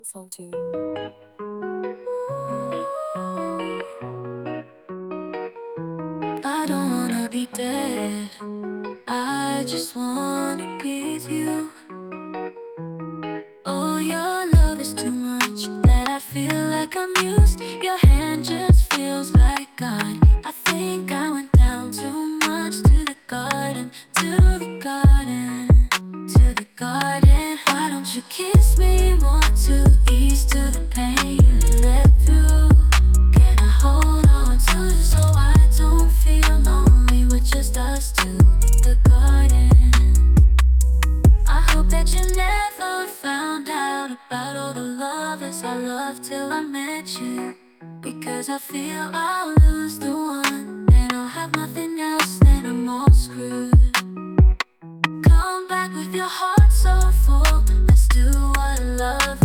Phone too. I don't wanna be dead. I just wanna be with you. Oh, your love is too much that I feel like I'm used. Your hand just feels like God. I think I went down too much to the garden, to the garden, to the garden. Why don't you kiss me more to ease to the pain you let through? Can I hold on to you so I don't feel lonely with just us two? The garden. I hope that you never found out about all the lovers I loved till I met you. Because I feel I'll lose the one, and I'll have nothing else, then I'm all screwed. Come back with your heart so full. Let's do what love